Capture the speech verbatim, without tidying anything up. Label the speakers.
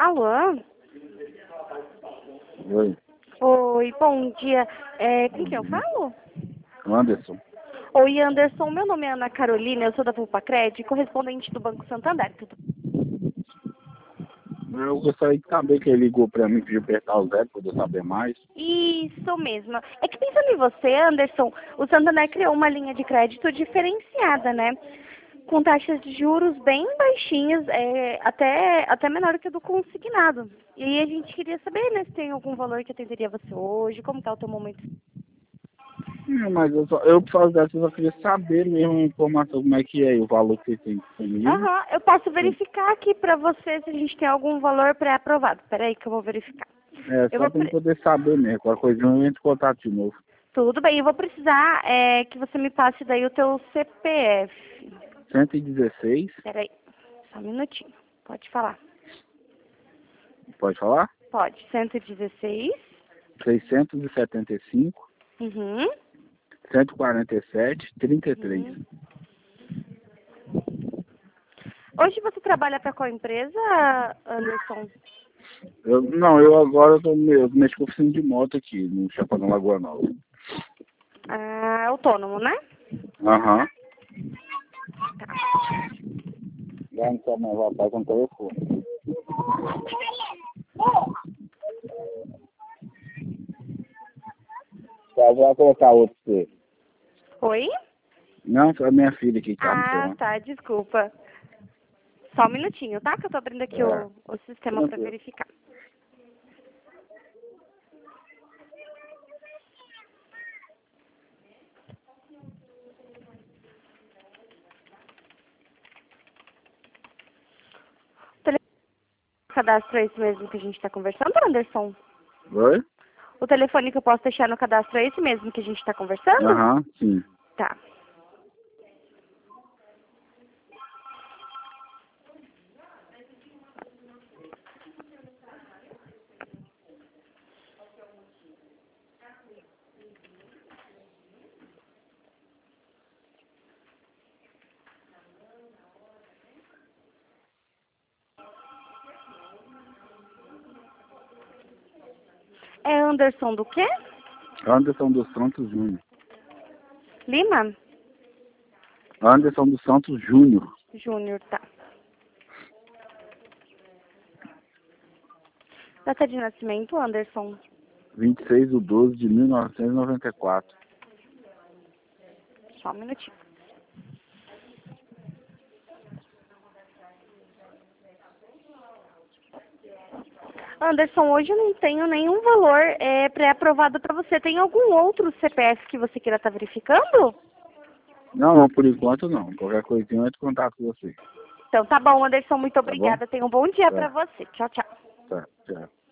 Speaker 1: Alô?
Speaker 2: Oi,
Speaker 1: Oi, bom dia. É, com quem eu falo?
Speaker 2: Anderson.
Speaker 1: Oi, Anderson. Meu nome é Ana Carolina, eu sou da Vulpacred, correspondente do Banco Santander. Tudo...
Speaker 2: Eu gostaria de saber que ele ligou pra mim, pediu apertar o zero, pra eu saber mais.
Speaker 1: Isso mesmo. É que pensando em você, Anderson, o Santander criou uma linha de crédito diferenciada, né? Com taxas de juros bem baixinhas, é, até, até menor que a do consignado. E aí a gente queria saber, né, se tem algum valor que atenderia você hoje, como está o teu momento.
Speaker 2: Não, mas eu, só, eu por causa dessa, eu só queria saber mesmo a informação, como é que é, o valor que você tem disponível.
Speaker 1: Aham, eu posso verificar aqui para você se a gente tem algum valor pré-aprovado. Peraí que eu vou verificar.
Speaker 2: É,
Speaker 1: Eu
Speaker 2: só
Speaker 1: vou
Speaker 2: pra eu
Speaker 1: pre...
Speaker 2: poder saber mesmo, qualquer coisa eu entro em contato de novo.
Speaker 1: Tudo bem, eu vou precisar é, que você me passe daí o teu C P F.
Speaker 2: cento e dezesseis,
Speaker 1: Peraí, só um minutinho. Pode falar.
Speaker 2: pode falar?
Speaker 1: Pode. cento e dezesseis.
Speaker 2: seiscentos e setenta e cinco,
Speaker 1: Uhum.
Speaker 2: cento e quarenta e sete, trinta e três.
Speaker 1: Uhum. Hoje você trabalha para qual empresa, Anderson?
Speaker 2: Eu, não, eu agora tô eu mexo com oficina de moto aqui, no Chapadão Lagoa Nova.
Speaker 1: Ah, autônomo, né?
Speaker 2: Aham.
Speaker 1: Tá.
Speaker 2: Lá no Carnaval, tá com o telefone. Tá, vou colocar outro pra você.
Speaker 1: Oi?
Speaker 2: Não, foi a minha filha aqui que tá me
Speaker 1: Ah,
Speaker 2: chamando.
Speaker 1: tá, desculpa. Só um minutinho, tá? Que eu tô abrindo aqui
Speaker 2: É,
Speaker 1: o, o sistema para
Speaker 2: tranquilo.
Speaker 1: verificar. O telefone cadastro é esse mesmo que a gente tá conversando, Anderson?
Speaker 2: Oi?
Speaker 1: O telefone que eu posso deixar no cadastro é esse mesmo que a gente tá conversando?
Speaker 2: Aham, sim.
Speaker 1: Tá. É Anderson do quê?
Speaker 2: Anderson dos Santos Júnior.
Speaker 1: Lima?
Speaker 2: Anderson dos Santos Júnior.
Speaker 1: Júnior, tá. Data de nascimento, Anderson?
Speaker 2: vinte e seis de doze de mil novecentos e noventa e quatro.
Speaker 1: Só um minutinho. Anderson, hoje eu não tenho nenhum valor é, pré-aprovado para você. Tem algum outro C P F que você queira estar verificando?
Speaker 2: Não, não, por enquanto não. Qualquer coisinha eu entro em contato com você.
Speaker 1: Então tá bom, Anderson, muito
Speaker 2: Tá bom?
Speaker 1: obrigada. Tenha um bom dia para
Speaker 2: Tá,
Speaker 1: você. Tchau, tchau.
Speaker 2: tá, tchau.